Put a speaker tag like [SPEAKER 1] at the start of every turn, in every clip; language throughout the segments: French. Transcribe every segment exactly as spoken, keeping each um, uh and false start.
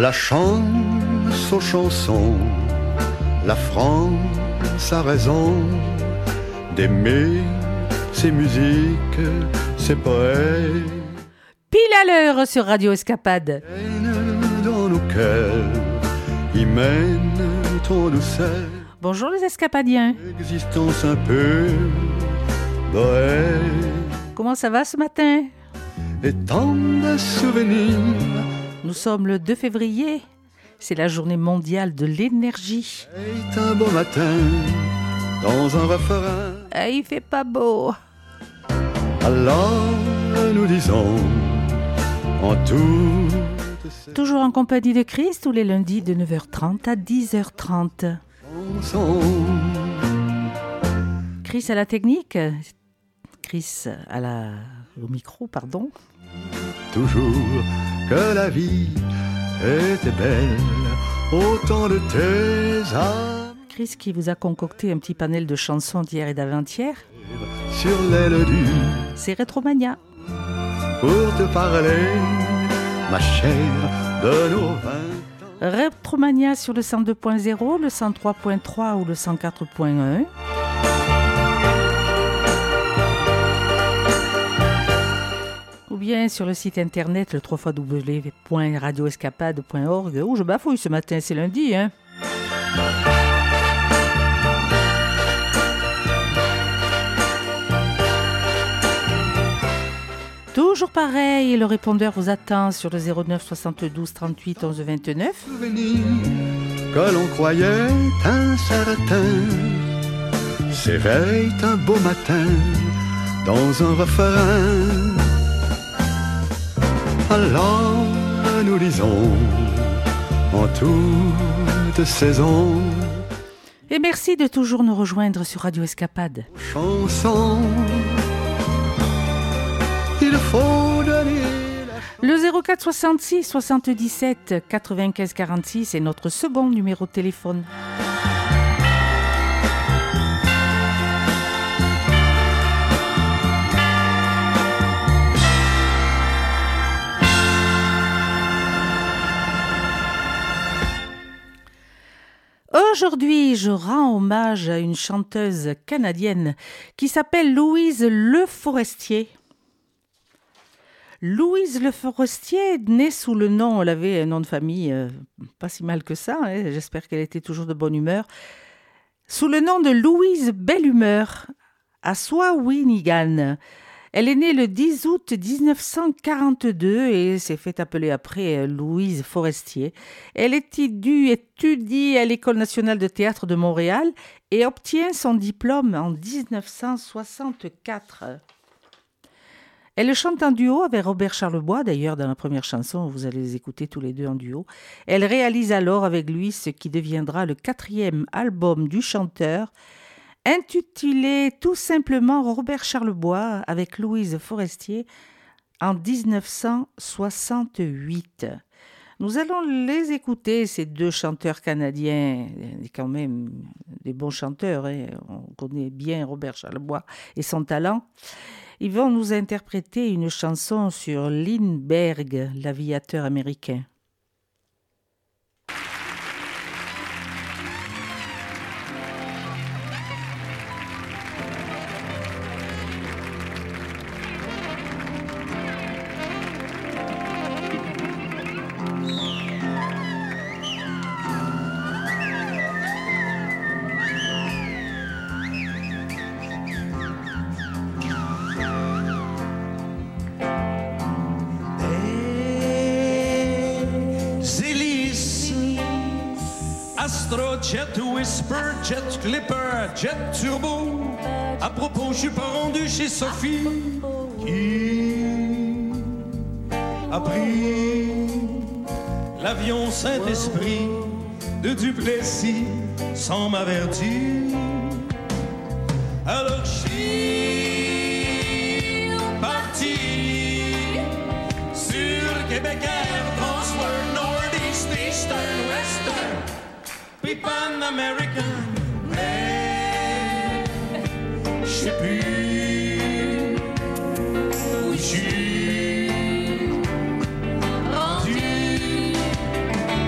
[SPEAKER 1] La chance aux chansons, la France a raison d'aimer ses musiques, ses poètes.
[SPEAKER 2] Pile à l'heure sur Radio Escapade.
[SPEAKER 1] Dans nos cœurs, ils mènent trop douceur.
[SPEAKER 2] Bonjour les escapadiens.
[SPEAKER 1] Existence un peu bohème.
[SPEAKER 2] Comment ça va ce matin?
[SPEAKER 1] Et tant de souvenirs.
[SPEAKER 2] Nous sommes le deux février. C'est la journée mondiale de l'énergie.
[SPEAKER 1] C'est un beau matin dans un refrain.
[SPEAKER 2] Ah, il fait pas beau.
[SPEAKER 1] Alors nous disons en tout.
[SPEAKER 2] Toujours en compagnie de Chris, tous les lundis de neuf heures trente à dix heures trente.
[SPEAKER 1] Chanson.
[SPEAKER 2] Chris à la technique, Chris à la... au micro, pardon.
[SPEAKER 1] Toujours que la vie était belle, autant de tes âmes.
[SPEAKER 2] Chris qui vous a concocté un petit panel de chansons d'hier et d'avant-hier.
[SPEAKER 1] Sur l'aile du...
[SPEAKER 2] C'est Rétromania.
[SPEAKER 1] Pour te parler, ma chère, de nos vingt ans.
[SPEAKER 2] Rétromania sur le cent deux point zéro, le cent trois point trois ou le cent quatre point un. Ou bien sur le site internet le w w w point radio escapade point org. Oh, je bafouille ce matin, c'est lundi, hein. Toujours pareil, le répondeur vous attend sur le zéro neuf soixante-douze trente-huit onze vingt-neuf.
[SPEAKER 1] Souvenirs que l'on croyait incertains s'éveillent un beau matin dans un refrain. Alors nous lisons en toute saison.
[SPEAKER 2] Et merci de toujours nous rejoindre sur Radio Escapade.
[SPEAKER 1] Chanson. Il faut donner la...
[SPEAKER 2] Le zéro quatre soixante-six soixante-dix-sept quatre-vingt-quinze quarante-six est notre second numéro de téléphone. Aujourd'hui, je rends hommage à une chanteuse canadienne qui s'appelle Louise Le Forestier. Louise Le Forestier, née sous le nom, elle avait un nom de famille euh, pas si mal que ça, hein, j'espère qu'elle était toujours de bonne humeur, sous le nom de Louise Belle Humeur, à Shawinigan. Elle est née le dix août dix-neuf cent quarante-deux et s'est fait appeler après Louise Forestier. Elle étudie, étudie à l'École nationale de théâtre de Montréal et obtient son diplôme en dix-neuf cent soixante-quatre. Elle chante en duo avec Robert Charlebois, d'ailleurs dans la première chanson, vous allez les écouter tous les deux en duo. Elle réalise alors avec lui ce qui deviendra le quatrième album du chanteur, intitulé tout simplement Robert Charlebois avec Louise Forestier en dix-neuf cent soixante-huit. Nous allons les écouter, ces deux chanteurs canadiens, quand même des bons chanteurs, hein. On connaît bien Robert Charlebois et son talent. Ils vont nous interpréter une chanson sur Lindbergh, l'aviateur américain.
[SPEAKER 3] Jet Whisper, Jet Clipper, Jet Turbo. À propos, je suis pas rendu chez Sophie qui a pris l'avion Saint-Esprit de Duplessis sans m'avertir. Alors je suis parti sur Québec Air, Transworld, Northeast, Eastern, Western, puis Pan American, mais je sais plus où je suis rendu.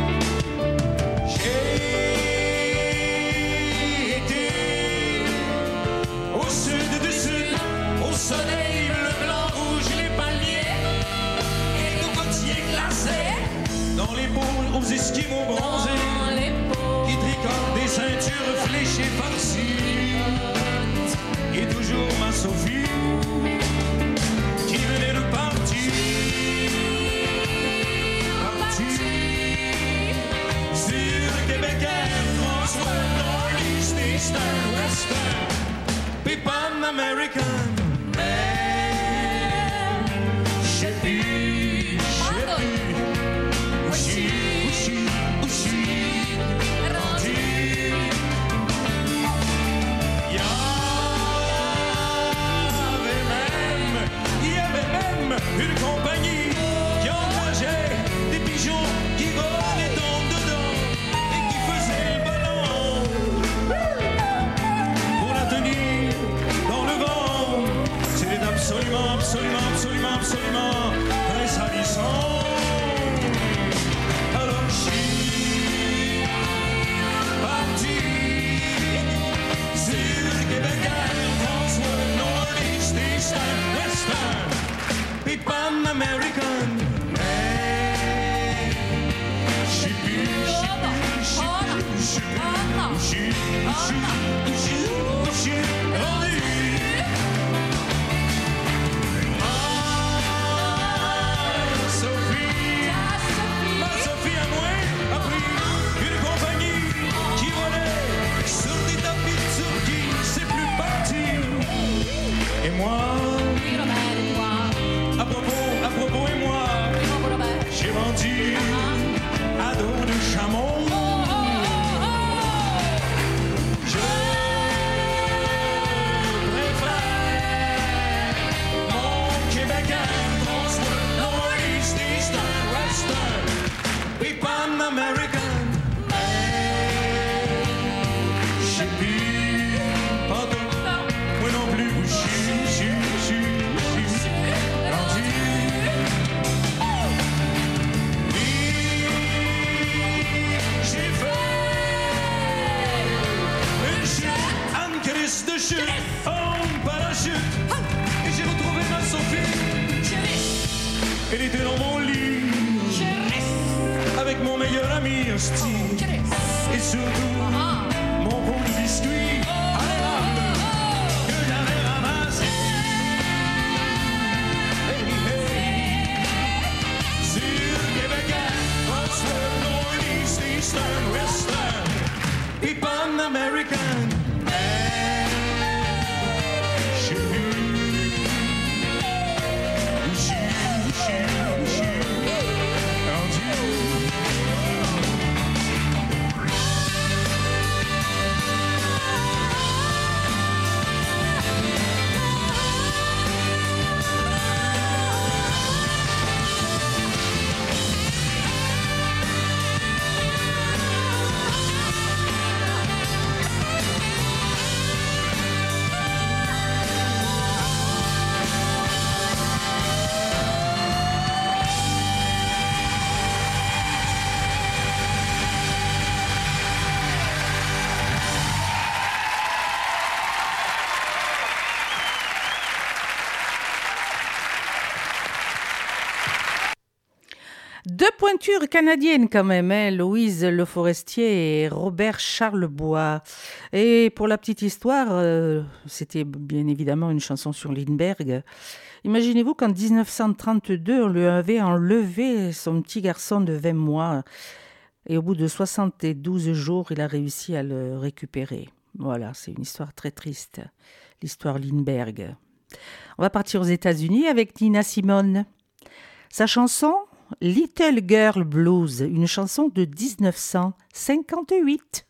[SPEAKER 3] Sophie qui venait de partir, partir sur le Québec Air, Transworld, Northeast, Eastern, Western, puis Pan American. Mais je sais plus, je sais plus où je suis, où je suis, où je suis rendu. Il y avait même, il y avait même une compagnie qui engageait des pigeons qui volaient dans dedans et qui faisaient le ballon pour la tenir dans le vent. C'était absolument, absolument, absolument, absolument très salissant. Alors je suis parti sur le Québec Air, Transworld, Northeast, Eastern, Western, puis Pan American. Mais je sais plus, je sais plus, je sais plus, je sais plus où je suis, où je suis, où je suis, où je suis rendu. Ah, Sophie, ma Sophie à moi a pris une compagnie qui volait sur des tapis de Turquie, c'est plus parti. Et moi, à propos, à propos et moi, j'ai vendu à dos de chameau. Je préfère mon Québec Air, Transworld, Northeast, Eastern, Western, puis Pan American. Je sais plus, pardon, moi non plus, où je suis, où je suis, où je suis, où je suis rendu. Oui, j'ai fait une chute, une crise de chute, en parachute, et j'ai retrouvé ma Sophie. Elle était dans mon lit, avec mon meilleur ami, hostie, et surtout mon pot de biscuits à l'érable que j'avais ramassé. Hey, hey. Sur Québec Air, Transworld, Northeast, Eastern, Western, et Pan American. Hey, je sais plus où je suis, où je suis, où je suis rendu.
[SPEAKER 2] Deux pointures canadiennes quand même, hein, Louise Le Forestier et Robert Charlebois. Et pour la petite histoire, euh, c'était bien évidemment une chanson sur Lindbergh. Imaginez-vous qu'en dix-neuf cent trente-deux, on lui avait enlevé son petit garçon de vingt mois. Et au bout de soixante-douze jours, il a réussi à le récupérer. Voilà, c'est une histoire très triste, l'histoire Lindbergh. On va partir aux États-Unis avec Nina Simone. Sa chanson Little Girl Blues, une chanson de dix-neuf cent cinquante-huit.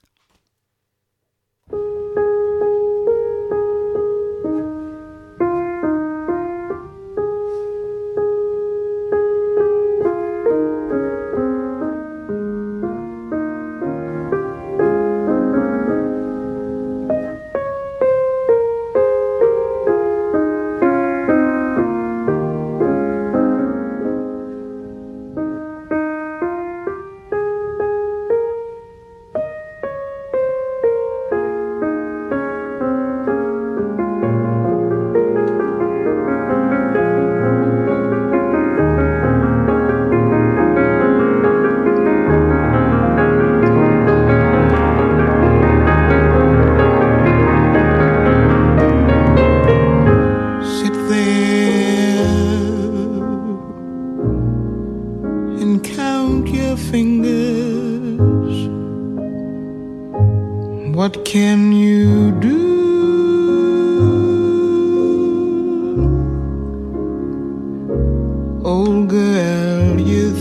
[SPEAKER 4] What can you do? Old girl, you're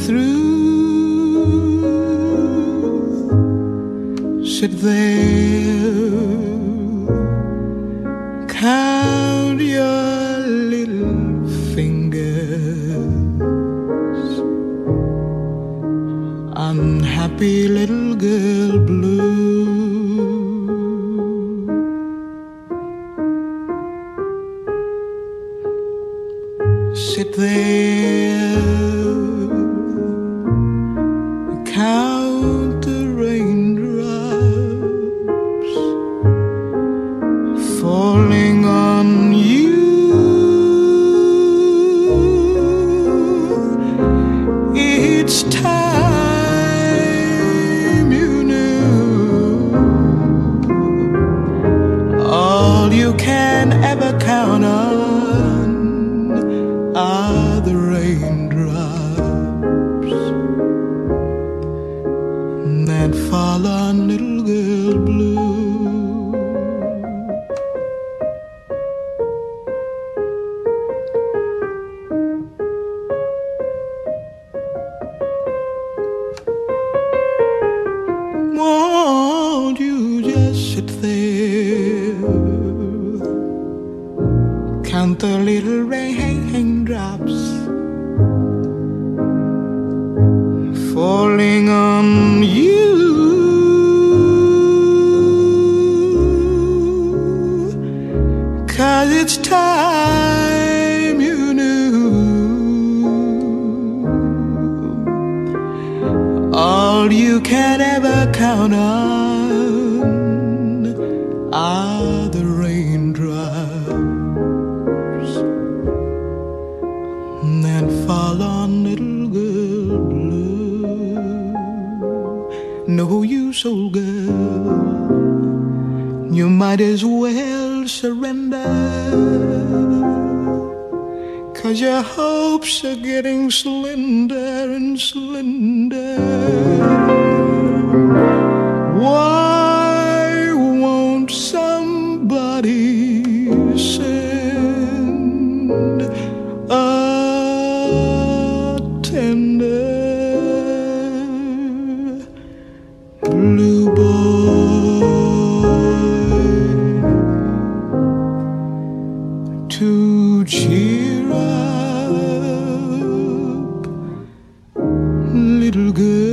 [SPEAKER 4] through. Sit there, count your little fingers. Unhappy little girl blue. Sit there, count the raindrops falling on you. Each time you knew all you can ever count on are the raindrops that fall on little girl blue. Won't you just sit there, count the little raindrops falling on you. 'Cause it's time you knew all you can ever count on are the raindrops that fall on little girl blue. No use, old girl, you might as well surrender, 'cause your hopes are getting slender and slender. Why won't somebody send a tender blue boy to cheer up little girl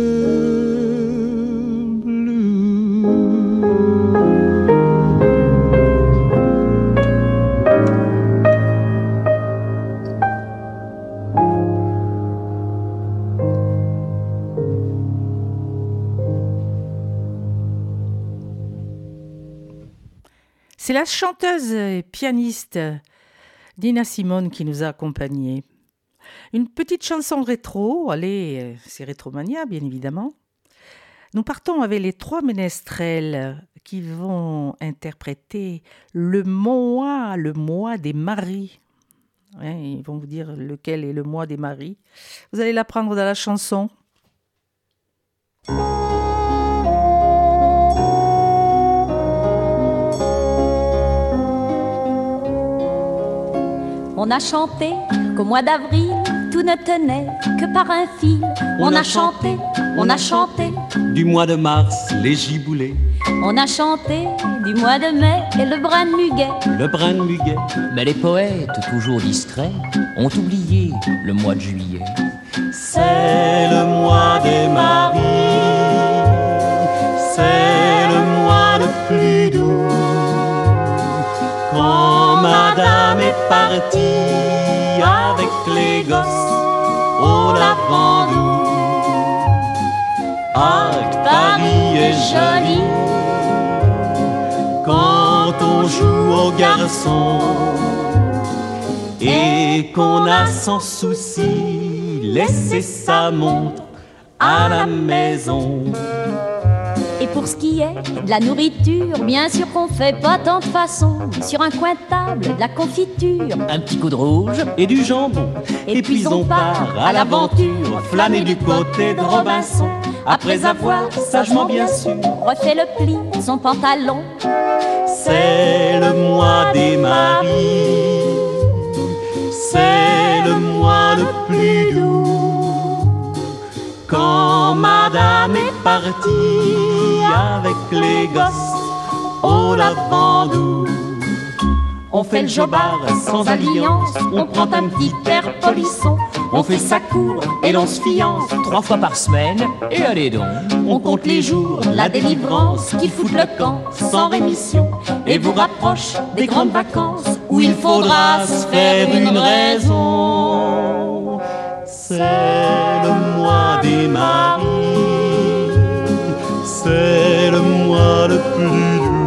[SPEAKER 4] blue?
[SPEAKER 2] C'est la chanteuse et pianiste Nina Simone qui nous a accompagnés. Une petite chanson rétro, allez, c'est Rétromania bien évidemment. Nous partons avec les trois ménestrels qui vont interpréter le mois, le mois des maris. Hein, ils vont vous dire lequel est le mois des maris. Vous allez l'apprendre dans la chanson.
[SPEAKER 5] On a chanté qu'au mois d'avril, tout ne tenait que par un fil. On, on a, a chanté, chanté, on a chanté
[SPEAKER 6] du mois de mars, les giboulées.
[SPEAKER 5] On a chanté du mois de mai et le brin de muguet.
[SPEAKER 6] Le brin de muguet.
[SPEAKER 7] Mais les poètes, toujours distraits, ont oublié le mois de juillet.
[SPEAKER 6] C'est le mois des maris, c'est le mois le plus doux. Quand madame est partie avec les gosses au lavandou. Ah, Paris est joli quand on joue aux garçons et qu'on a sans souci laissé sa montre à la maison.
[SPEAKER 5] Et pour ce qui est de la nourriture, bien sûr qu'on fait pas tant de façons. Sur un coin de table, de la confiture,
[SPEAKER 7] un petit coup de rouge
[SPEAKER 6] et du jambon.
[SPEAKER 5] Et, et puis on part à l'aventure, flâner du côté de Robinson. Après avoir, sagement bien sûr, refait le pli de son pantalon.
[SPEAKER 6] C'est le mois des maris, c'est le mois le plus doux. Quand madame est partie avec les gosses au lavandou,
[SPEAKER 5] on fait le jobard sans alliance, on prend un petit air polisson, on fait sa cour et l'on se fiance
[SPEAKER 7] trois fois par semaine, et allez donc.
[SPEAKER 5] On compte les jours, la délivrance qui fout le camp sans rémission et vous rapproche des grandes vacances où il faudra se faire une raison.
[SPEAKER 6] C'est le mois des maris, c'est le mois le plus doux.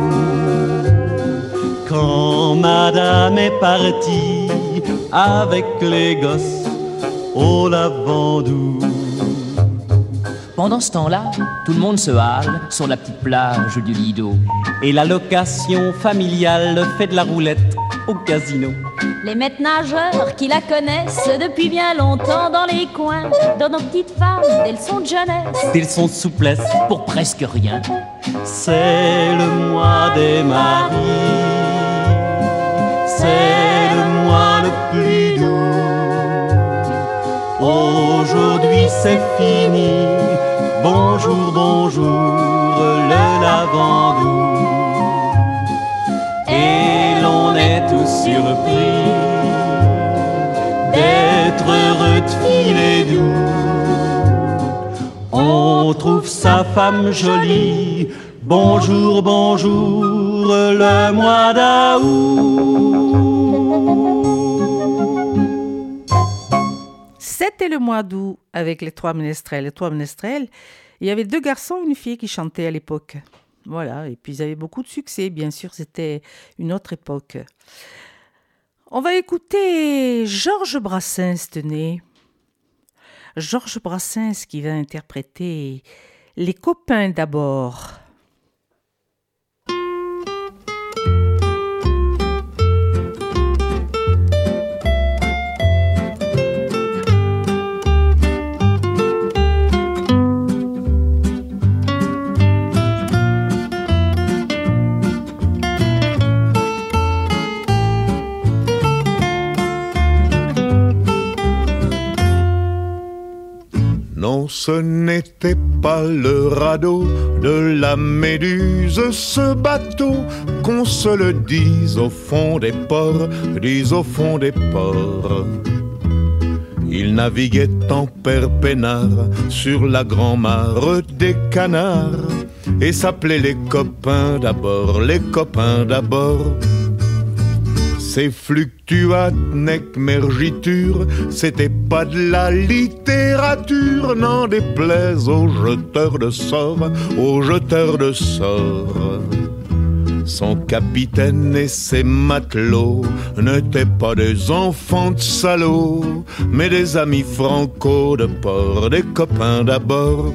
[SPEAKER 6] Quand madame est partie avec les gosses au lavandou.
[SPEAKER 7] Pendant ce temps-là, tout le monde se hale sur la petite plage du Lido.
[SPEAKER 6] Et la location familiale fait de la roulette au casino.
[SPEAKER 5] Les maîtres nageurs qui la connaissent depuis bien longtemps dans les coins donnent aux petites femmes des leçons de jeunesse,
[SPEAKER 6] des leçons de souplesse
[SPEAKER 7] pour presque rien.
[SPEAKER 6] C'est le mois des maris, c'est le mois le plus doux. Aujourd'hui c'est fini, bonjour, bonjour, le lavandou. Et l'on est tous surpris d'être heureux de filer doux. On trouve sa femme jolie, bonjour, bonjour, le mois d'août.
[SPEAKER 2] C'était le mois d'août avec les trois ménestrels. Les trois ménestrels, il y avait deux garçons et une fille qui chantaient à l'époque. Voilà, et puis ils avaient beaucoup de succès, bien sûr, c'était une autre époque. On va écouter Georges Brassens, tenez. Georges Brassens qui va interpréter Les copains d'abord.
[SPEAKER 1] Non, ce n'était pas le radeau de la Méduse, ce bateau, qu'on se le dise au fond des ports, dise au fond des ports. Il naviguait en père peinard sur la grand-mare des canards et s'appelait les copains d'abord, les copains d'abord. Ces fluctuates nec mergiture, c'était pas de la littérature, n'en déplaise aux jeteurs de sorts, aux jeteurs de sorts. Son capitaine et ses matelots n'étaient pas des enfants de salauds, mais des amis franco de port, des copains d'abord.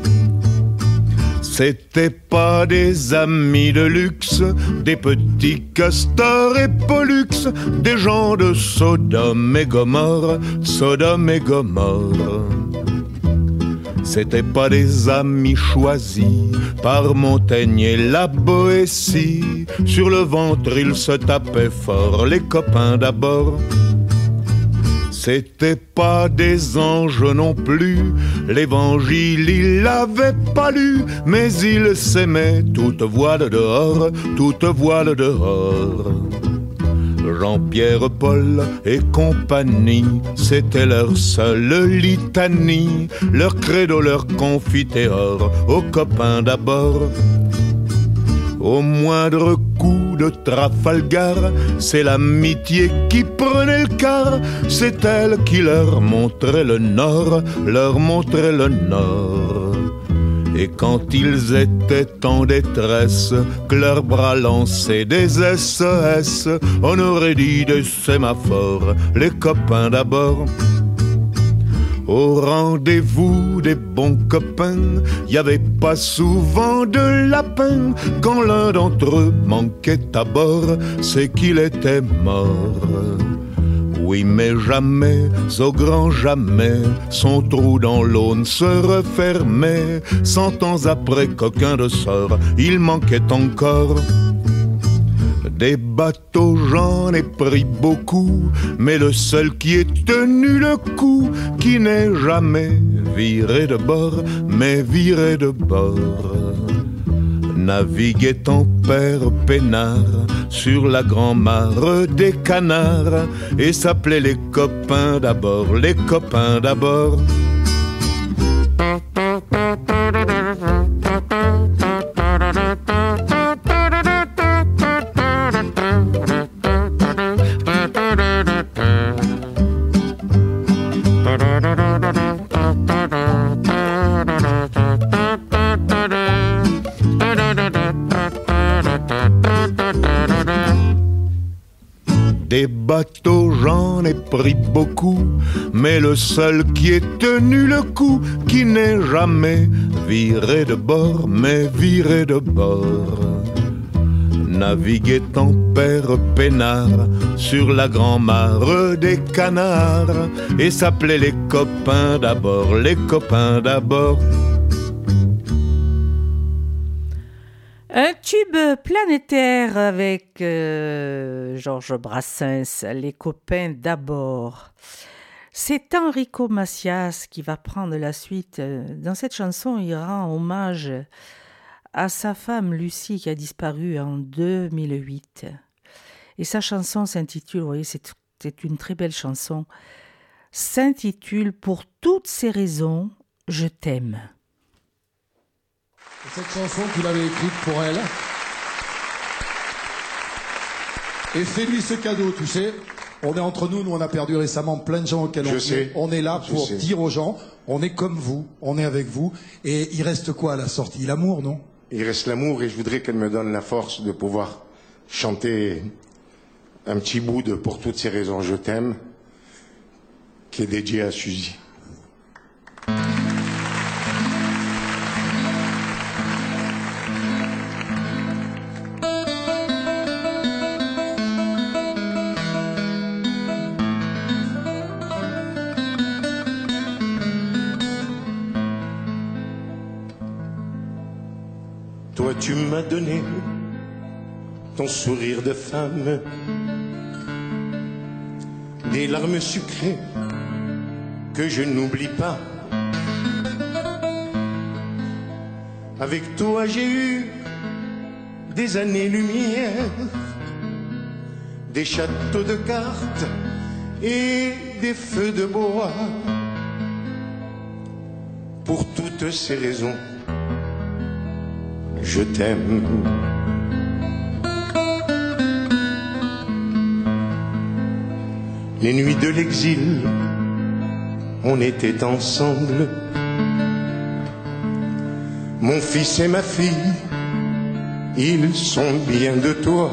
[SPEAKER 1] C'étaient pas des amis de luxe, des petits castors et pollux, des gens de Sodome et Gomorre, Sodome et Gomorre. C'étaient pas des amis choisis par Montaigne et la Boétie, sur le ventre ils se tapaient fort, les copains d'abord. C'étaient pas des anges non plus, l'évangile il l'avait pas lu, mais ils s'aimaient toute voile dehors, toute voile dehors. Jean-Pierre, Paul et compagnie, c'était leur seule litanie, leur credo, leur confiteor, aux copains d'abord. Au moindre coup de Trafalgar, c'est l'amitié qui prenait le quart, c'est elle qui leur montrait le nord, leur montrait le nord. Et quand ils étaient en détresse, que leurs bras lançaient des S O S, on aurait dit des sémaphores, les copains d'abord. Au rendez-vous des bons copains, y avait pas souvent de lapin. Quand l'un d'entre eux manquait à bord, c'est qu'il était mort. Oui, mais jamais, au grand jamais, son trou dans l'Aune se refermait. Cent ans après qu'aucun de sort, il manquait encore. Des bateaux, j'en ai pris beaucoup, mais le seul qui ait tenu le coup, qui n'est jamais viré de bord, mais viré de bord. Naviguait en père peinard sur la grand-mare des canards et s'appelait les copains d'abord, les copains d'abord. Des bateaux, j'en ai pris beaucoup, mais le seul qui ait tenu le coup, qui n'est jamais viré de bord, mais viré de bord. Naviguait en père peinard sur la grand-mare des canards et s'appelait les copains d'abord, les copains d'abord.
[SPEAKER 2] Un tube planétaire avec euh, Georges Brassens, les copains d'abord. C'est Enrico Macias qui va prendre la suite. Dans cette chanson, il rend hommage à sa femme Lucie qui a disparu en deux mille huit. Et sa chanson s'intitule, vous voyez, c'est, c'est une très belle chanson, s'intitule « Pour toutes ces raisons, je t'aime ».
[SPEAKER 8] Cette chanson, tu l'avais écrite pour elle. Et fais-lui ce cadeau, tu sais. On est entre nous, nous on a perdu récemment plein de gens auxquels on est. On est là pour dire aux gens, on est comme vous, on est avec vous. Et il reste quoi à la sortie? L'amour, non?
[SPEAKER 9] Il reste l'amour et je voudrais qu'elle me donne la force de pouvoir chanter un petit bout de Pour toutes ces raisons, je t'aime, qui est dédié à Suzy. Toi, tu m'as donné ton sourire de femme, des larmes sucrées que je n'oublie pas. Avec toi, j'ai eu des années-lumière, des châteaux de cartes et des feux de bois. Pour toutes ces raisons, je t'aime. Les nuits de l'exil, on était ensemble. Mon fils et ma fille, ils sont bien de toi.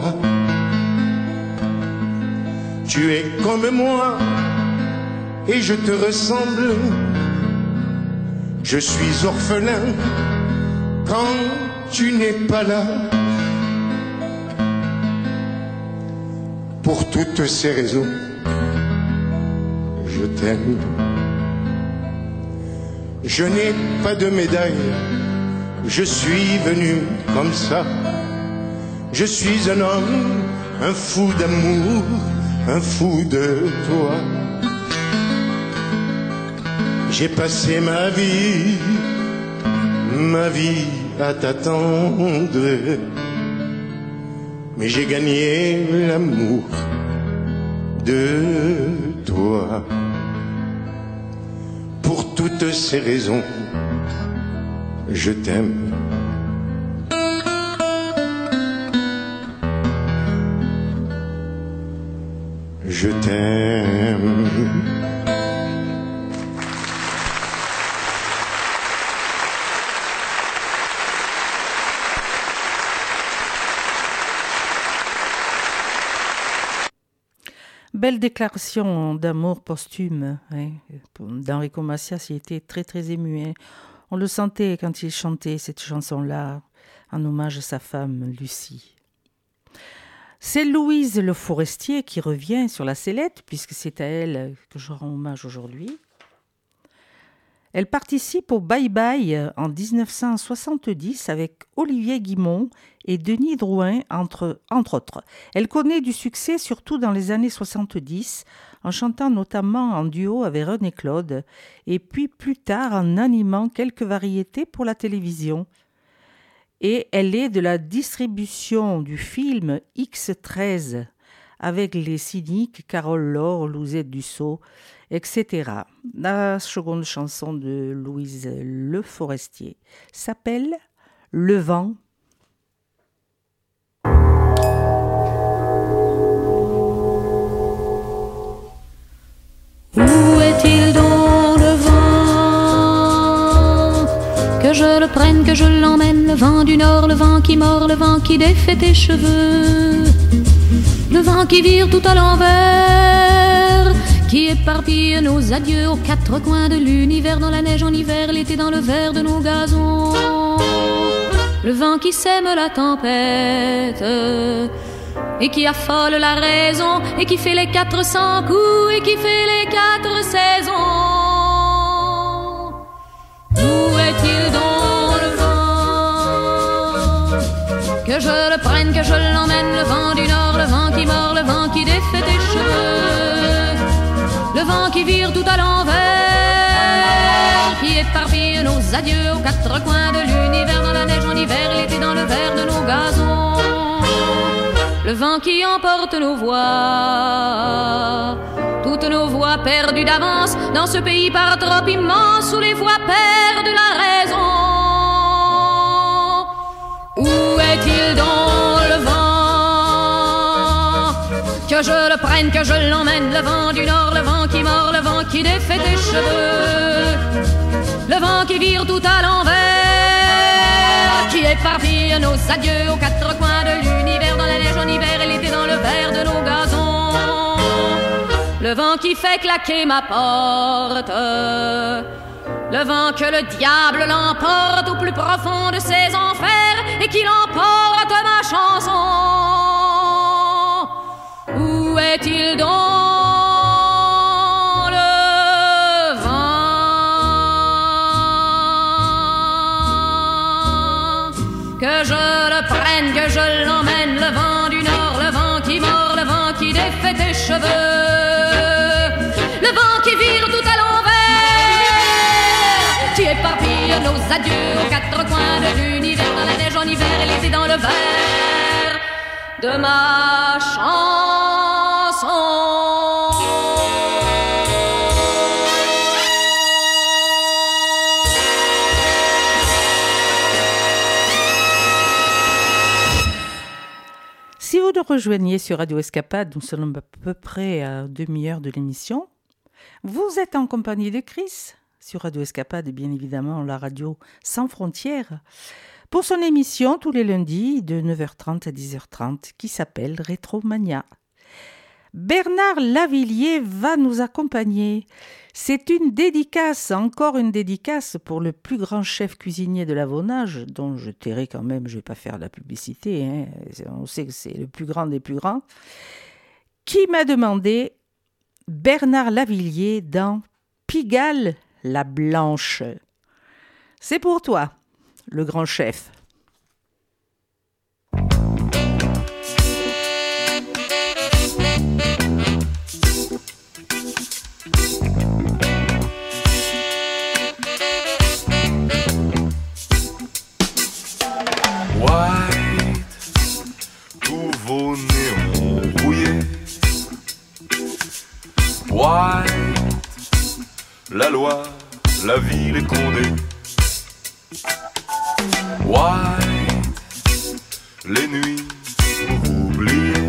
[SPEAKER 9] Tu es comme moi et je te ressemble. Je suis orphelin quand tu n'es pas là. Pour toutes ces raisons, je t'aime. Je n'ai pas de médaille, je suis venu comme ça. Je suis un homme, un fou d'amour, un fou de toi. J'ai passé ma vie, ma vie à t'attendre, mais j'ai gagné l'amour de toi. Pour toutes ces raisons, je t'aime. Je t'aime.
[SPEAKER 2] Belle déclaration d'amour posthume. Hein. D'Enrico Macias, il était très très ému. Hein. On le sentait quand il chantait cette chanson-là, en hommage à sa femme, Lucie. C'est Louise Le Forestier qui revient sur la sellette, puisque c'est à elle que je rends hommage aujourd'hui. Elle participe au Bye Bye en dix-neuf cent soixante-dix avec Olivier Guimond et Denis Drouin, entre, entre autres. Elle connaît du succès surtout dans les années soixante-dix, en chantant notamment en duo avec René Claude, et puis plus tard en animant quelques variétés pour la télévision. Et elle est de la distribution du film X treize, avec les cyniques Carole Laure, Louzette Dussault, et cetera. La seconde chanson de Louise Le Forestier s'appelle « Le vent ».
[SPEAKER 10] Où est-il donc le vent? Que je le prenne, que je l'emmène, le vent du nord, le vent qui mord, le vent qui défait tes cheveux, le vent qui vire tout à l'envers, qui éparpille nos adieux aux quatre coins de l'univers, dans la neige en hiver, l'été dans le vert de nos gazons, le vent qui sème la tempête et qui affole la raison, et qui fait les quatre cents coups, et qui fait les quatre saisons. Où est-il donc le vent? Que je le prenne, que je l'emmène, le vent du nord, le vent qui mord, le vent qui défait tes cheveux, le vent qui vire tout à l'envers, qui éparpille nos adieux aux quatre coins de l'univers, dans la neige en hiver, l'été dans le vert de nos gazons, le vent qui emporte nos voix, toutes nos voix perdues d'avance, dans ce pays par trop immense où les voix perdent la raison. Où est-il donc le vent? Que je le prenne, que je l'emmène, le vent du nord, le vent qui mord, le vent qui défait tes cheveux, le vent qui vire tout à l'envers, qui éparpille nos adieux aux quatre coins de l'univers, dans la neige en hiver et l'été dans le vert de nos gazons, le vent qui fait claquer ma porte, le vent que le diable l'emporte au plus profond de ses enfers, et qui l'emporte ma chanson. Où est-il donc le vent? Que je le prenne, que je l'emmène, le vent du nord, le vent qui mord, le vent qui défait tes cheveux, le vent qui vire tout à l'envers, qui éparpille nos adieux aux quatre coins de l'univers, dans la neige en hiver et l'été dans le vert de ma chanson.
[SPEAKER 2] Si vous nous rejoignez sur Radio Escapade, nous sommes à peu près à demi-heure de l'émission. Vous êtes en compagnie de Chris sur Radio Escapade, et bien évidemment la radio sans frontières, pour son émission tous les lundis de neuf heures trente à dix heures trente qui s'appelle Rétromania. Bernard Lavillier va nous accompagner. C'est une dédicace, encore une dédicace pour le plus grand chef cuisinier de l'Avonage, dont je tairai quand même, je ne vais pas faire de la publicité, hein. On sait que c'est le plus grand des plus grands, qui m'a demandé Bernard Lavillier dans Pigalle la Blanche. C'est pour toi, le grand chef.
[SPEAKER 11] White, tous vos néons rouillés. White, la loi, la ville est Condé. White, les nuits pour oublier.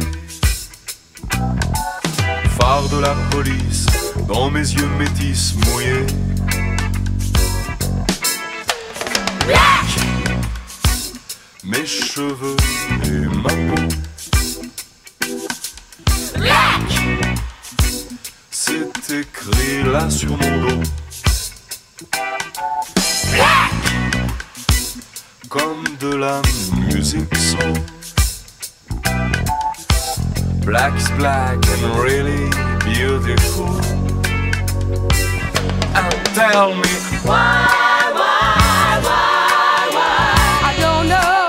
[SPEAKER 11] Phare de la police dans mes yeux métis mouillés. Black, mes cheveux et ma peau. Black, écrit là sur mon dos. Comme de la musique soul. Black is black and really beautiful. And tell me why, why, why, why?
[SPEAKER 10] I don't know.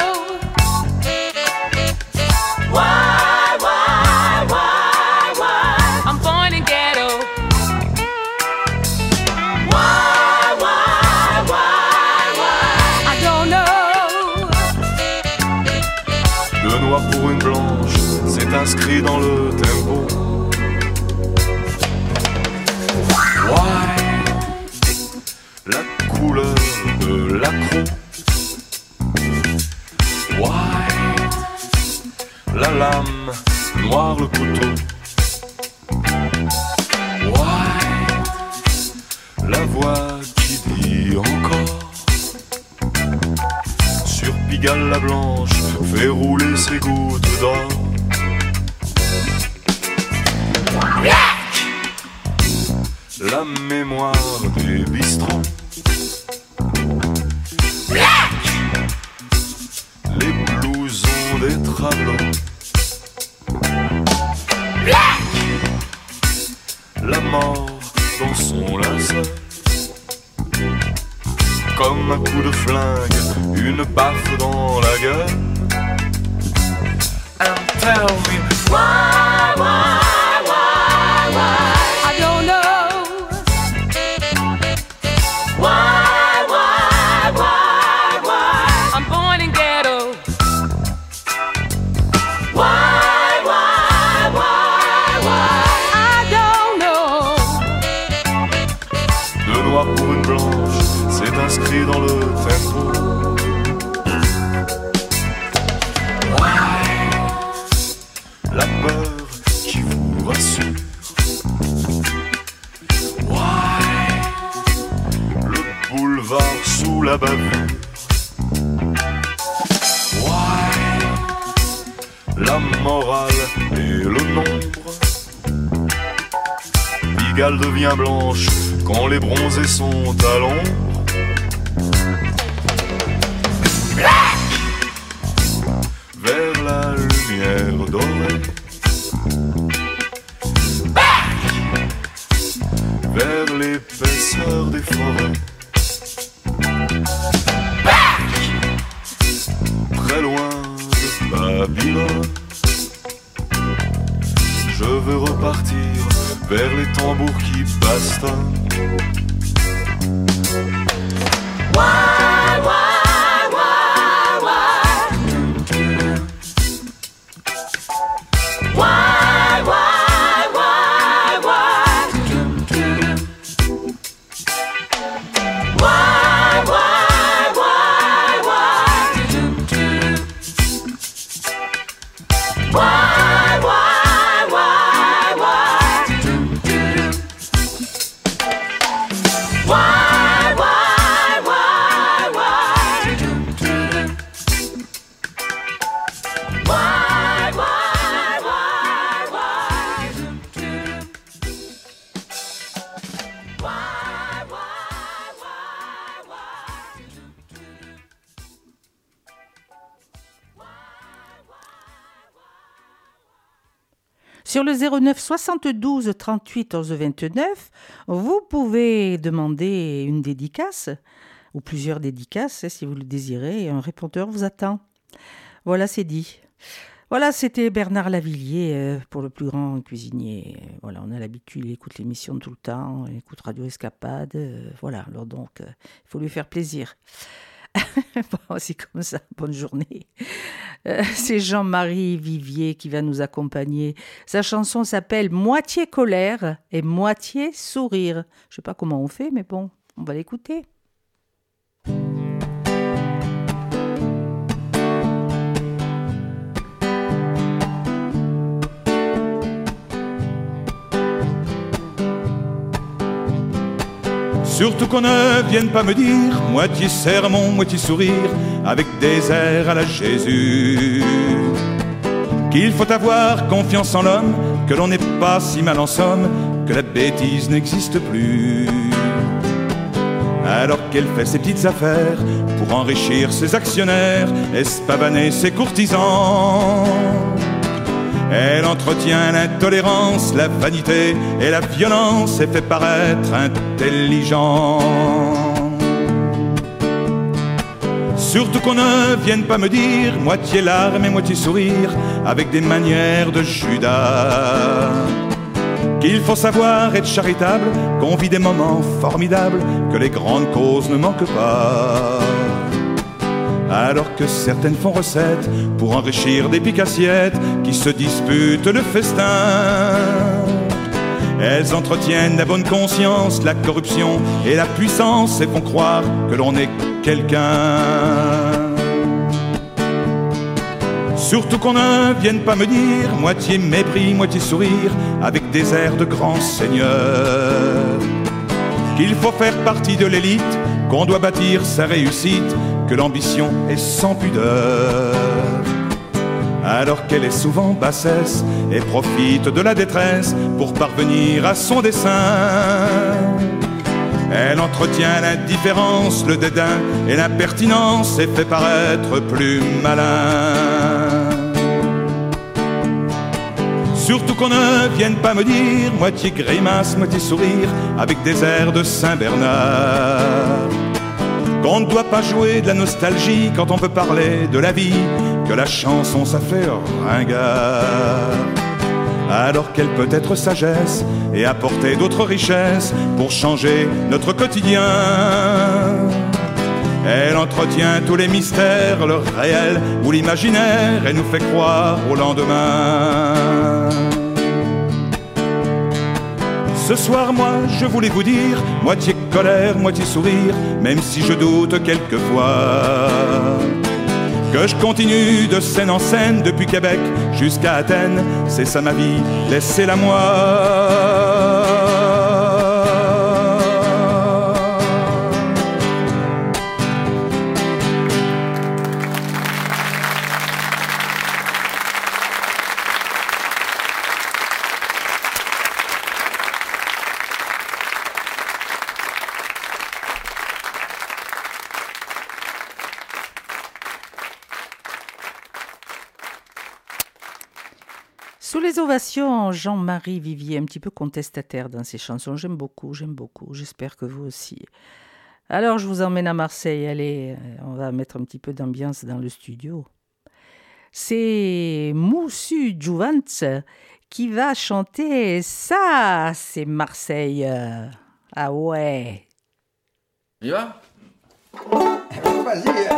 [SPEAKER 11] Why, why, why, why?
[SPEAKER 10] I'm born in ghetto.
[SPEAKER 11] Why, why, why, why?
[SPEAKER 10] I don't know.
[SPEAKER 11] Le noir pour une blanche, c'est inscrit dans le tempo. Why? La couleur de l'accro. Why? La lame, noir le couteau. Why? La voix qui dit encore. Sur Pigalle la blanche, fait rouler ses gouttes d'or. La mémoire des bistrots. Les blousons des travelots. La mort dans son linceul. Comme un coup de flingue, une baffe dans la gueule. And tell me why, why, why, why?
[SPEAKER 10] I don't know.
[SPEAKER 11] Why, why, why, why?
[SPEAKER 10] I'm born in ghetto.
[SPEAKER 11] Why, why, why, why?
[SPEAKER 10] I don't know.
[SPEAKER 11] Le noir pour une blanche, c'est inscrit dans le tempo. Why? La peur qui vous rassure. Why? Le boulevard sous la bavure. Why? La morale et le nombre. Pigalle devient blanche quand les bronzés sont à l'ombre. Vers la lumière dorée. Vers l'épaisseur des forêts. Très loin de Babylone. Je veux repartir vers les tambours qui bastonnent. Why, why, why, why? Why, why, why, why? Why, why, why, why? Why, why, why, why? Why, why, why, why? Why, why, why, why? Why, why, why, why?
[SPEAKER 2] Sur le zéro neuf soixante-douze trente-huit onze vingt-neuf, vous pouvez demander une dédicace ou plusieurs dédicaces si vous le désirez. Un répondeur vous attend. Voilà, c'est dit. Voilà, c'était Bernard Lavillier euh, pour le plus grand cuisinier. Voilà, on a l'habitude, il écoute l'émission tout le temps, il écoute Radio Escapade. Euh, voilà, alors donc, il euh, faut lui faire plaisir. Bon, c'est comme ça, bonne journée. Euh, c'est Jean-Marie Vivier qui va nous accompagner. Sa chanson s'appelle Moitié colère et moitié sourire. Je sais pas comment on fait, mais bon, on va l'écouter.
[SPEAKER 12] Surtout qu'on ne vienne pas me dire moitié sermon, moitié sourire, avec des airs à la Jésus. Qu'il faut avoir confiance en l'homme, que l'on n'est pas si mal en somme, que la bêtise n'existe plus. Alors qu'elle fait ses petites affaires pour enrichir ses actionnaires, espavaner ses courtisans, elle entretient l'intolérance, la vanité et la violence et fait paraître intelligent. Surtout qu'on ne vienne pas me dire moitié larmes et moitié sourire avec des manières de Judas, qu'il faut savoir être charitable, qu'on vit des moments formidables, que les grandes causes ne manquent pas. Alors que certaines font recette pour enrichir des piques-assiettes qui se disputent le festin, elles entretiennent la bonne conscience, la corruption et la puissance et font croire que l'on est quelqu'un. Surtout qu'on ne vienne pas me dire moitié mépris, moitié sourire avec des airs de grands seigneurs, qu'il faut faire partie de l'élite, qu'on doit bâtir sa réussite, que l'ambition est sans pudeur. Alors qu'elle est souvent bassesse et profite de la détresse pour parvenir à son dessein, elle entretient l'indifférence, le dédain et l'impertinence et fait paraître plus malin. Surtout qu'on ne vienne pas me dire moitié grimace, moitié sourire avec des airs de Saint-Bernard, qu'on ne doit pas jouer de la nostalgie quand on peut parler de la vie, que la chanson ça fait ringard. Alors qu'elle peut être sagesse et apporter d'autres richesses pour changer notre quotidien, elle entretient tous les mystères, le réel ou l'imaginaire, et nous fait croire au lendemain. Ce soir, moi, je voulais vous dire moitié colère, moitié sourire, même si je doute quelquefois, que je continue de scène en scène depuis Québec jusqu'à Athènes. C'est ça ma vie, laissez-la moi.
[SPEAKER 2] Sous les ovations, Jean-Marie Vivier, un petit peu contestataire dans ses chansons. J'aime beaucoup, j'aime beaucoup. J'espère que vous aussi. Alors, je vous emmène à Marseille. Allez, on va mettre un petit peu d'ambiance dans le studio. C'est Moussu Djouvantz qui va chanter ça. C'est Marseille. Ah ouais.
[SPEAKER 13] Il va ?
[SPEAKER 14] Vas-y.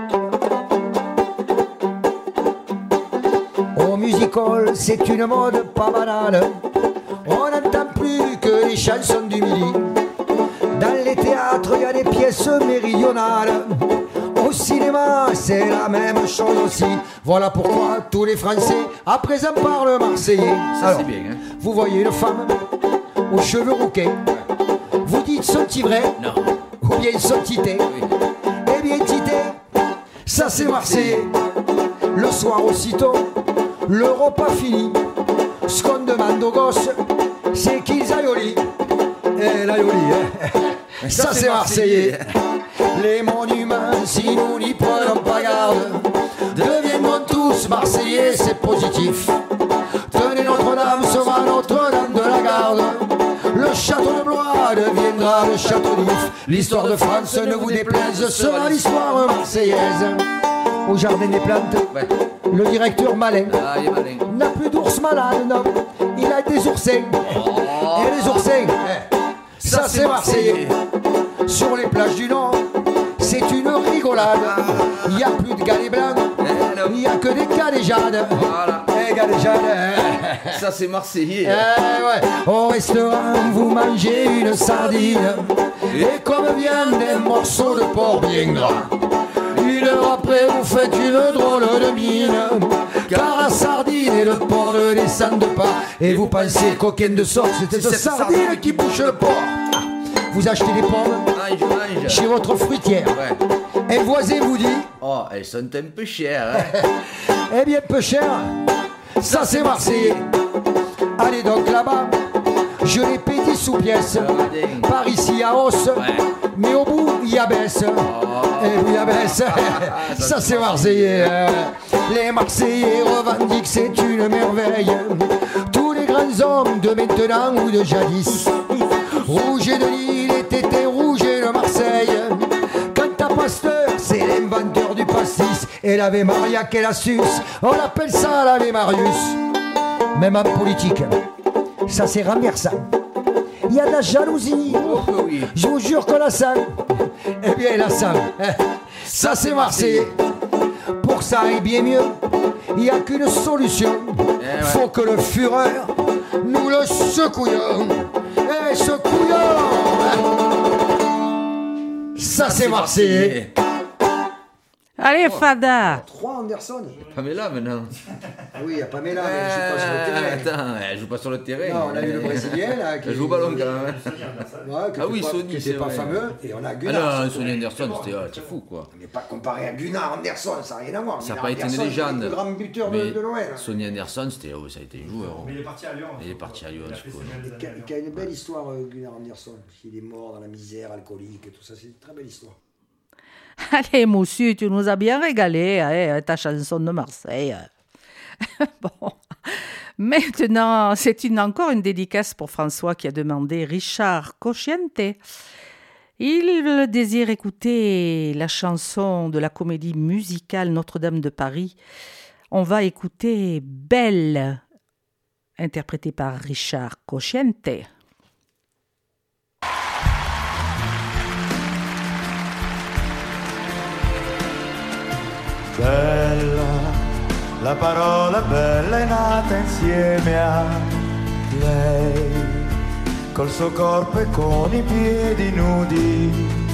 [SPEAKER 14] Au music hall, c'est une mode pas banale. On n'entend plus que les chansons du midi. Dans les théâtres, il y a des pièces méridionales. Au cinéma, c'est la même chose aussi. Voilà pourquoi tous les Français à présent parlent marseillais.
[SPEAKER 13] Ça,
[SPEAKER 14] alors,
[SPEAKER 13] c'est bien, hein.
[SPEAKER 14] vous voyez une femme aux cheveux rouquets. Vous dites sont-ils vrais?
[SPEAKER 13] Non.
[SPEAKER 14] Ou bien sont-ils tés?
[SPEAKER 13] Oui.
[SPEAKER 14] Eh bien, tité, ça c'est marseillais. Le soir aussitôt, le repas fini. Ce qu'on demande aux gosses, c'est qu'ils aillent au lit. Eh, l'aille au lit, hein. Ça, ça c'est marseillais. Les monuments, si nous n'y prenons pas garde, deviendront tous marseillais, c'est positif. Tenez, Notre-Dame sera Notre-Dame de la Garde. Le château de Blois deviendra le château d'If. L'histoire de France, ne vous déplaise, sera l'histoire marseillaise. Au jardin des plantes, ouais. Le directeur malin,
[SPEAKER 13] ah, il est malin.
[SPEAKER 14] N'a plus d'ours malades, non. Il a des oursins. Oh. Et les oursins, ça, ça c'est marseillais. Sur les plages du Nord, c'est une rigolade. Il n'y a plus de galets blancs, il n'y a que des galéjades.
[SPEAKER 13] Voilà.
[SPEAKER 14] Eh, galéjades.
[SPEAKER 13] Ça c'est marseillais.
[SPEAKER 14] Eh, ouais. Au restaurant, vous mangez une sardine. Et comme viande, des morceaux de porc bien gras. Une heure après, vous faites une drôle de mine. Car la sardine et le porc ne descendent pas. Et vous pensez coquin de sorte, c'était cette sardine, sardine qui bouche le porc. Ah. Vous achetez des pommes
[SPEAKER 13] mange, mange.
[SPEAKER 14] Chez votre fruitière. Ouais. Et le voisin vous dit:
[SPEAKER 13] oh, elles sont un peu chères. Hein.
[SPEAKER 14] Eh bien, peu cher. Ça, c'est marseillais. Allez donc là-bas, Je l'ai pédé sous pièce. Par ici à hausse, mais au bout il y a baisse. Et puis il y a baisse. Ça c'est Marseillais. Les Marseillais revendiquent, c'est une merveille. Tous les grands hommes de maintenant ou de jadis. Rouget de Lille et Tété Rouget de Marseille. Quant à Pasteur, c'est l'inventeur du pastis. Et l'Ave Maria qu'elle a suce, on appelle ça l'Ave Marius. Même en politique, ça c'est renversant. Il y a de la jalousie, je vous jure qu'on la sent. Eh bien la sent, ça c'est Marseillais. Pour que ça aille bien mieux, il n'y a qu'une solution. Faut que le Führer nous le secouillons. Eh, secouillons. Ça c'est Marseillais.
[SPEAKER 2] Allez, Fada.
[SPEAKER 14] Trois Anderson.
[SPEAKER 13] Pamela maintenant.
[SPEAKER 14] Ah oui, il y a Pamela, mais elle joue pas sur le terrain.
[SPEAKER 13] Attends, elle joue pas sur le terrain.
[SPEAKER 14] Non, on a eu le Brésilien là. Qui
[SPEAKER 13] Elle joue au ballon quand même.
[SPEAKER 14] Ouais,
[SPEAKER 13] Ah oui,
[SPEAKER 14] pas,
[SPEAKER 13] Sony,
[SPEAKER 14] qui
[SPEAKER 13] c'est
[SPEAKER 14] était pas
[SPEAKER 13] vrai.
[SPEAKER 14] fameux. Et on a Gunnar.
[SPEAKER 13] Ah non, Sonny Anderson, c'était ah, t'es fou quoi.
[SPEAKER 14] Mais pas comparé à Gunnar Anderson, ça n'a rien à voir.
[SPEAKER 13] Ça n'a
[SPEAKER 14] Gunnar
[SPEAKER 13] pas été une
[SPEAKER 14] Anderson,
[SPEAKER 13] légende.
[SPEAKER 14] c'est le grand buteur de,
[SPEAKER 13] Mais
[SPEAKER 14] de l'O L.
[SPEAKER 13] Sonny Anderson, c'était, oh, ça a été un joueur.
[SPEAKER 15] Mais il est parti à Lyon.
[SPEAKER 13] Il est parti à Lyon, je crois.
[SPEAKER 14] Qui a, qui a une belle histoire, euh, Gunnar Anderson. Il est mort dans la misère, alcoolique et tout ça. C'est une très belle histoire.
[SPEAKER 2] Allez, Moussu, tu nous as bien régalé hein, ta chanson de Marseille. Bon. Maintenant, c'est une, encore une dédicace pour François qui a demandé Richard Cosciente. Il désire écouter la chanson de la comédie musicale Notre-Dame de Paris. On va écouter Belle, interprétée par Richard Cosciente.
[SPEAKER 1] Bella, la parola bella è nata insieme a lei, col suo corpo e con i piedi nudi.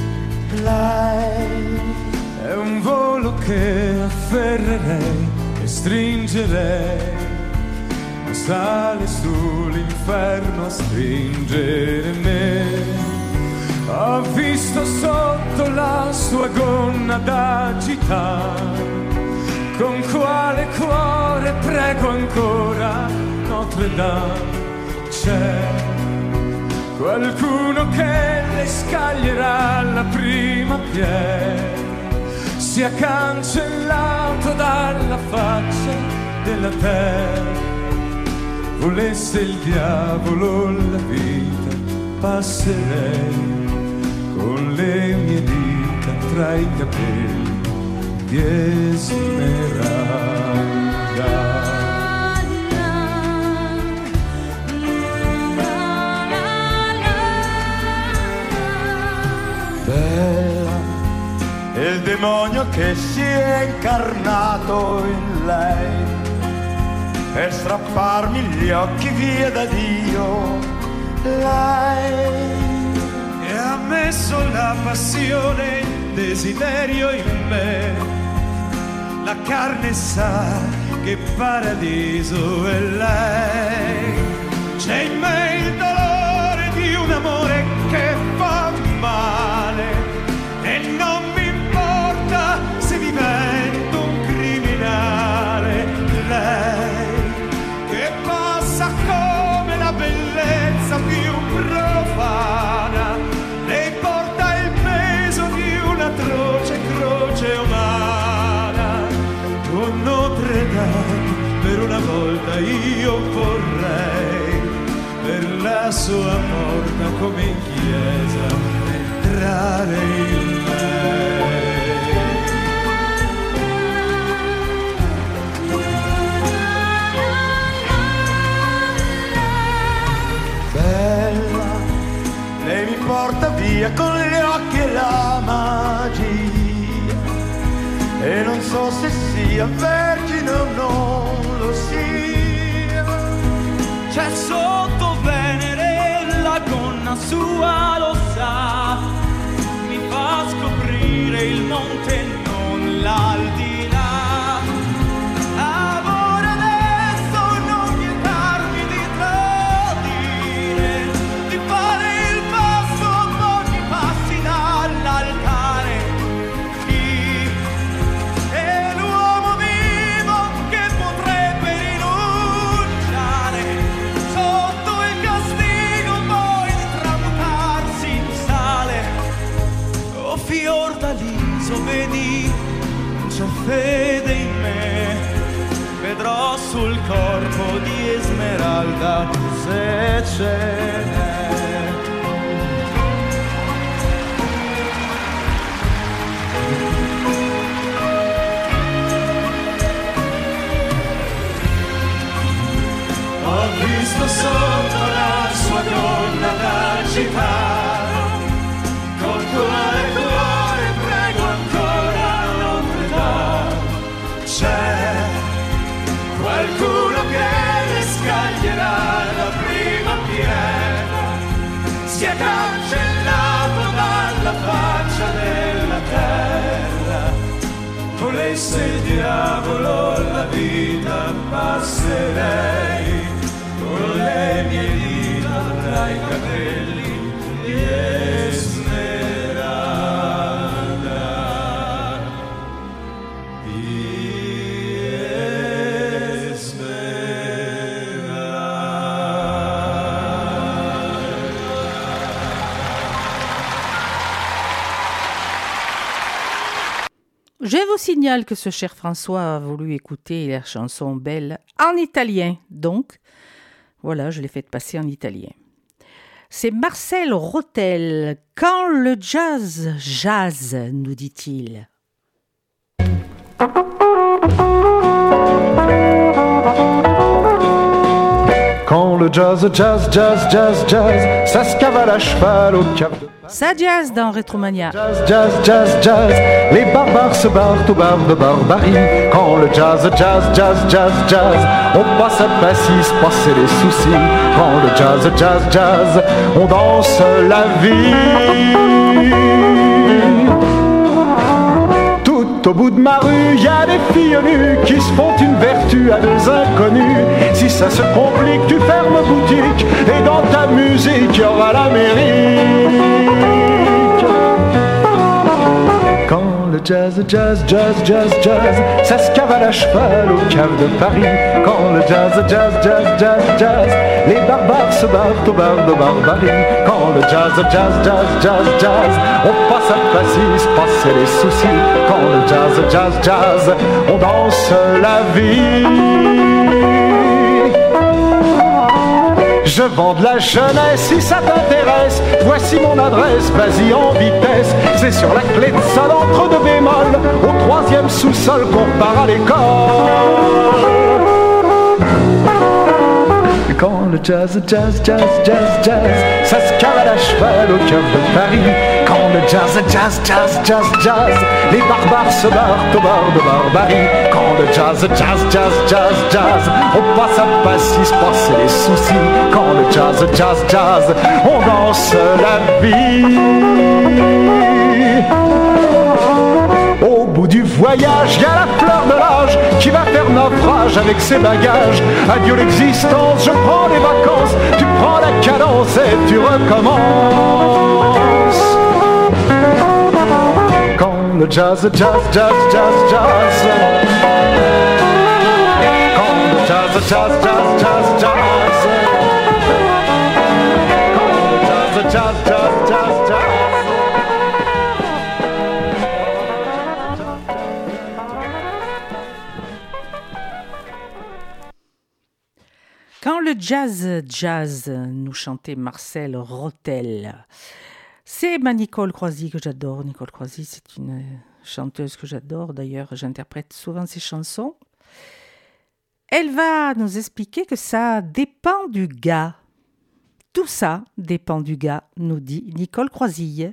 [SPEAKER 1] Lei
[SPEAKER 3] è un volo che afferrerei e stringerei, ma sale sull'inferno a stringere me. Ho visto sotto la sua gonna d'agitare, con quale cuore prego ancora Notre Dame. C'è qualcuno che le scaglierà la prima pietra, sia cancellato dalla faccia della terra. Volesse il diavolo la vita, passerei con le mie dita tra i capelli di Esmeralda.
[SPEAKER 1] Bella, è il demonio che si è incarnato in lei per strapparmi gli occhi via da Dio. Lei
[SPEAKER 3] E ha messo la passione, il desiderio in me. La carne sa che paradiso è lei. C'è in me il dolore di un amore che fa male, e non mi importa se divento un criminale. Lei che passa come la bellezza più profana, lei porta il peso di un'atroce croce umana. Con Notre Dame per una volta io vorrei, per la sua porta come in chiesa, entrare in lei.
[SPEAKER 1] bella, lei mi porta via con gli occhi e la magia, e non so se sia vergine o non lo sia.
[SPEAKER 3] C'è sotto Venere la gonna sua, lo sa, mi fa scoprire il monte e non l'aldilà. Amore, adesso non vietarmi di tradire, di fare il passo pochi passi dall'altare. Chi è l'uomo sul corpo di Esmeralda se ce n'è. Ho visto sotto la sua donna da città, col cuore, cuore, prego ancora non tardar. C'è qualcuno che le scaglierà la prima pietra, si è cancellato dalla faccia della terra. Volesse il diavolo la vita passerei, con le mie dita tra i capelli di Esmeralda, di Esmeralda.
[SPEAKER 2] Je vous signale que ce cher François a voulu écouter la chanson Belle en italien, donc voilà, je l'ai fait passer en italien. C'est Marcel Rotel. Quand le jazz jazz, nous dit-il.
[SPEAKER 15] Quand le jazz, jazz, jazz, jazz, jazz, ça se cavale à cheval au cap de...
[SPEAKER 2] Ça jazz dans Retromania.
[SPEAKER 15] Jazz, jazz, jazz, jazz, les barbares se barrent au bar de barbarie. Quand le jazz, jazz, jazz, jazz, jazz, on passe à passis, passer les soucis. Quand le jazz, jazz, jazz, on danse la vie. Tout au bout de ma rue, y a des filles nues qui se font une vertu à deux inconnus. Si ça se complique, tu fermes boutique et dans ta musique, y aura l'Amérique. Quand le jazz, jazz, jazz, jazz, jazz, ça se cavale à cheval au cave de Paris. Quand le jazz, jazz, jazz, jazz, jazz, les barbares se barrent au bar de barbarie. Quand le jazz, jazz, jazz, jazz, jazz, on passe à passis, passer les soucis. Quand le jazz, jazz, jazz, on danse la vie. Je vends de la jeunesse, si ça t'intéresse, voici mon adresse, vas-y en vitesse. C'est sur la clé de sol entre deux bémols, au troisième sous-sol qu'on part à l'école. Quand le jazz, jazz, jazz, jazz, jazz, ça se cavale à cheval au cœur de Paris. Quand le jazz, jazz, jazz, jazz, jazz, les barbares se barrent au bar de barbarie. Quand le jazz, jazz, jazz, jazz, jazz, on passe à passis, passer les soucis. Quand le jazz, jazz, jazz, on danse la vie. Au bout du voyage, y a la fleur de l'âge qui va faire naufrage avec ses bagages. Adieu l'existence, je prends les vacances, tu prends la cadence et tu recommences. Quand le jazz, jazz, jazz, jazz, jazz, quand le jazz, jazz, jazz, jazz, jazz, quand le jazz, jazz, jazz, jazz, jazz.
[SPEAKER 2] Quand le jazz jazz, nous chantait Marcel Rotel. C'est ma Nicole Croisy que j'adore. Nicole Croisy, c'est une chanteuse que j'adore. D'ailleurs, j'interprète souvent ses chansons. Elle va nous expliquer que ça dépend du gars. Tout ça dépend du gars, nous dit Nicole Croisy.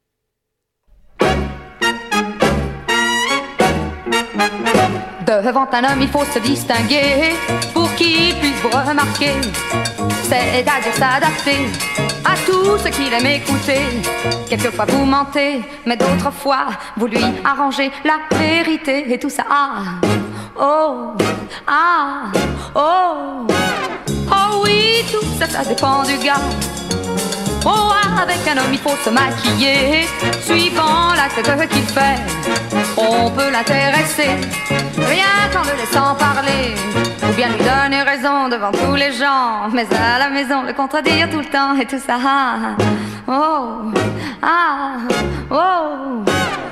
[SPEAKER 16] Devant un homme, il faut se distinguer pour qu'il puisse vous remarquer. C'est-à-dire s'adapter à tout ce qu'il aime écouter. Quelquefois vous mentez, mais d'autres fois vous lui arrangez la vérité. Et tout ça, ah, oh, ah, oh, oh oui, tout ça, ça dépend du gars. Oh, avec un homme il faut se maquiller, suivant la tête qu'il fait, on peut l'intéresser, rien qu'en le laissant parler, ou bien lui donner raison devant tous les gens, mais à la maison le contredire tout le temps et tout ça. Ah, oh, ah, oh,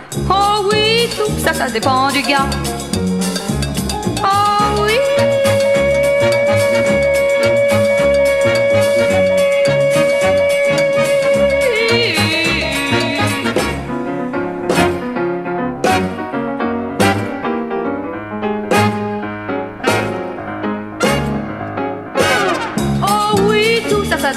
[SPEAKER 16] oh oui, tout ça, ça dépend du gars. Oh oui.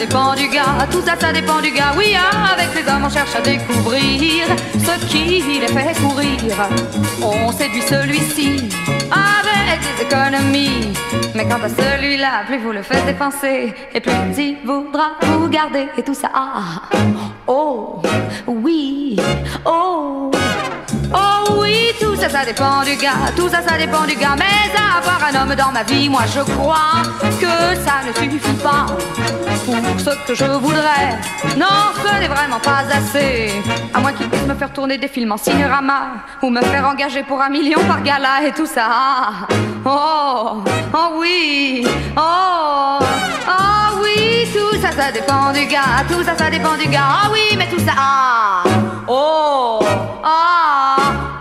[SPEAKER 16] dépend du gars, tout ça, ça dépend du gars. Oui, avec les hommes, on cherche à découvrir ce qui les fait courir. On séduit celui-ci avec des économies. Mais quant à celui-là, plus vous le faites dépenser, et plus il voudra vous garder. Et tout ça, ah, oh, oui, oh. Oh oui, tout ça, ça dépend du gars, tout ça, ça dépend du gars. Mais avoir un homme dans ma vie, moi je crois que ça ne suffit pas pour ce que je voudrais. Non, ce n'est vraiment pas assez. À moins qu'il puisse me faire tourner des films en cinérama ou me faire engager pour un million par gala et tout ça. Oh, oh oui, oh, oh oui, tout ça, ça dépend du gars, tout ça, ça dépend du gars. Ah oui, mais tout ça, ah, oh, ah,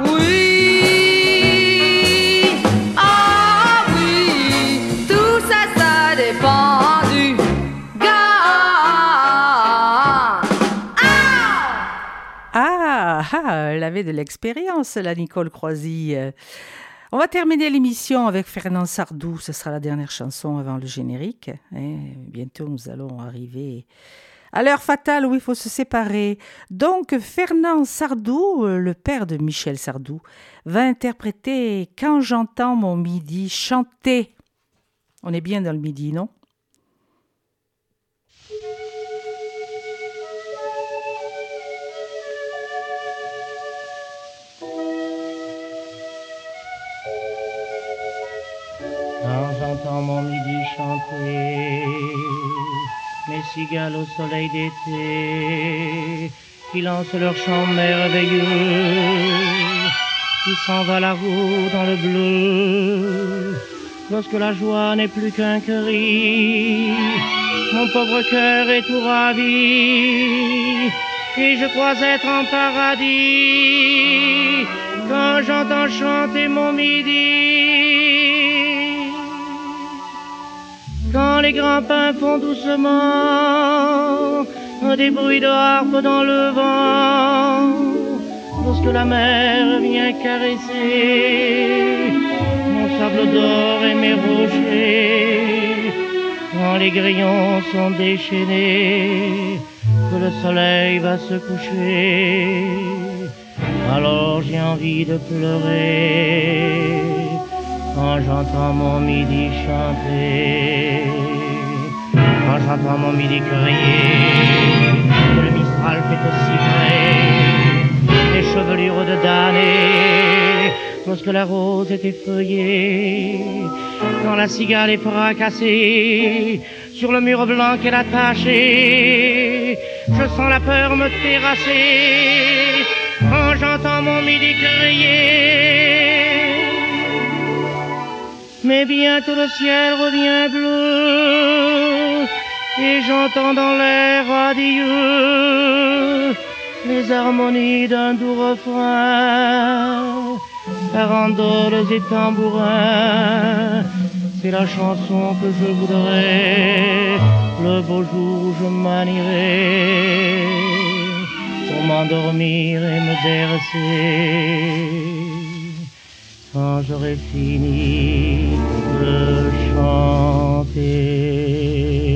[SPEAKER 16] oui, ah oui, tout ça, ça dépend du gars.
[SPEAKER 2] Ah, ah, elle avait de l'expérience, la Nicole Croisy. On va terminer l'émission avec Fernand Sardou. Ce sera la dernière chanson avant le générique. Et bientôt, nous allons arriver à l'heure fatale où il faut se séparer. Donc, Fernand Sardou, le père de Michel Sardou, va interpréter « Quand j'entends mon midi chanter ». On est bien dans le midi, non ?
[SPEAKER 17] Quand j'entends mon midi chanter, mes cigales au soleil d'été, qui lancent leur chant merveilleux, qui s'en va la roue dans le bleu. Lorsque la joie n'est plus qu'un cri, mon pauvre cœur est tout ravi, et je crois être en paradis, quand j'entends chanter mon midi. Quand les grands pins font doucement des bruits de harpe dans le vent, lorsque la mer vient caresser mon sable d'or et mes rochers, quand les grillons sont déchaînés, que le soleil va se coucher, alors j'ai envie de pleurer. Quand j'entends mon midi chanter, quand j'entends mon midi crier, que le mistral fait aussi près les chevelures de damnée, lorsque la rose est effeuillée, quand la cigale est fracassée sur le mur blanc qu'elle a taché, je sens la peur me terrasser. Quand j'entends mon midi crier, mais bientôt le ciel revient bleu, et j'entends dans l'air radieux les harmonies d'un doux refrain, farandoles et tambourins. C'est la chanson que je voudrais, le beau jour où je manierai, pour m'endormir et me bercer, quand j'aurai fini de chanter.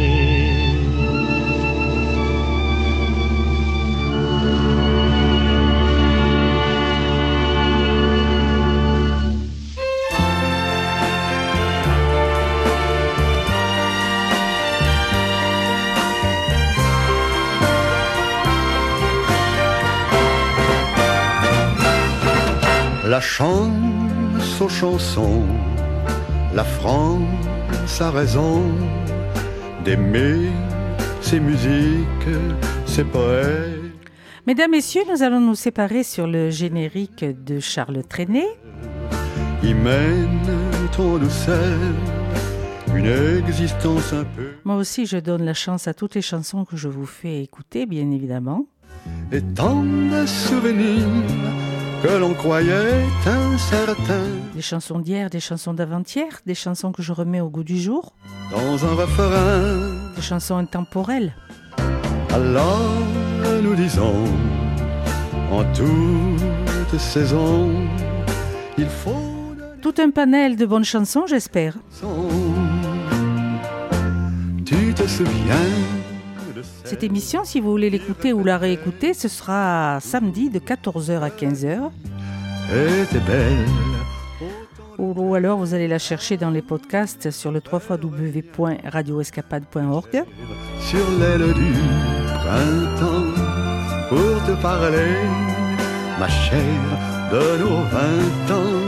[SPEAKER 18] La chance aux chansons, la France a raison d'aimer ses musiques, ses poètes.
[SPEAKER 2] Mesdames, Messieurs, nous allons nous séparer sur le générique de Charles Trenet.
[SPEAKER 18] Il mène trop douceur une existence un peu.
[SPEAKER 2] Moi aussi, je donne la chance à toutes les chansons que je vous fais écouter, bien évidemment.
[SPEAKER 18] Et tant de souvenirs que l'on croyait incertains.
[SPEAKER 2] Des chansons d'hier, des chansons d'avant-hier, des chansons que je remets au goût du jour.
[SPEAKER 18] Dans un refrain.
[SPEAKER 2] Des chansons intemporelles.
[SPEAKER 18] Alors nous disons, en toute saison, il faut...
[SPEAKER 2] Tout un panel de bonnes chansons, j'espère.
[SPEAKER 18] Tu te souviens.
[SPEAKER 2] Cette émission, si vous voulez l'écouter ou la réécouter, ce sera samedi de quatorze heures à quinze heures.
[SPEAKER 18] Était belle.
[SPEAKER 2] Ou alors vous allez la chercher dans les podcasts sur le w w w point radio escapade point org.
[SPEAKER 18] Sur l'aile du printemps, pour te parler, ma chère, de nos vingt ans.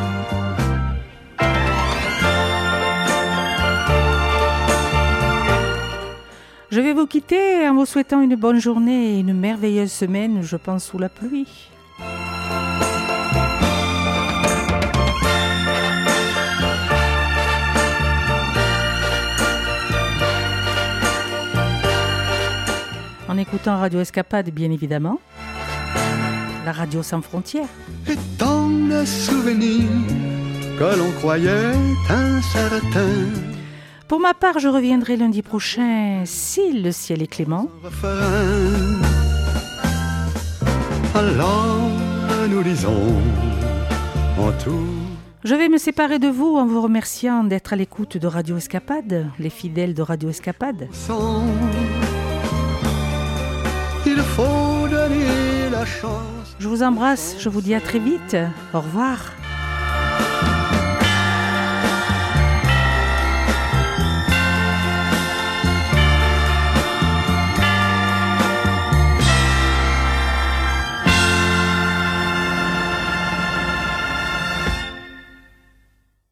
[SPEAKER 2] Je vais vous quitter en vous souhaitant une bonne journée et une merveilleuse semaine, je pense, sous la pluie. En écoutant Radio Escapade, bien évidemment. La radio sans frontières.
[SPEAKER 18] Et tant de souvenirs que l'on croyait incertains.
[SPEAKER 2] Pour ma part, je reviendrai lundi prochain, si le ciel est clément.
[SPEAKER 18] Alors nous lisons en tout.
[SPEAKER 2] Je vais me séparer de vous en vous remerciant d'être à l'écoute de Radio Escapade, les fidèles de Radio Escapade.
[SPEAKER 18] Il faut donner la chance.
[SPEAKER 2] Je vous embrasse, je vous dis à très vite. Au revoir.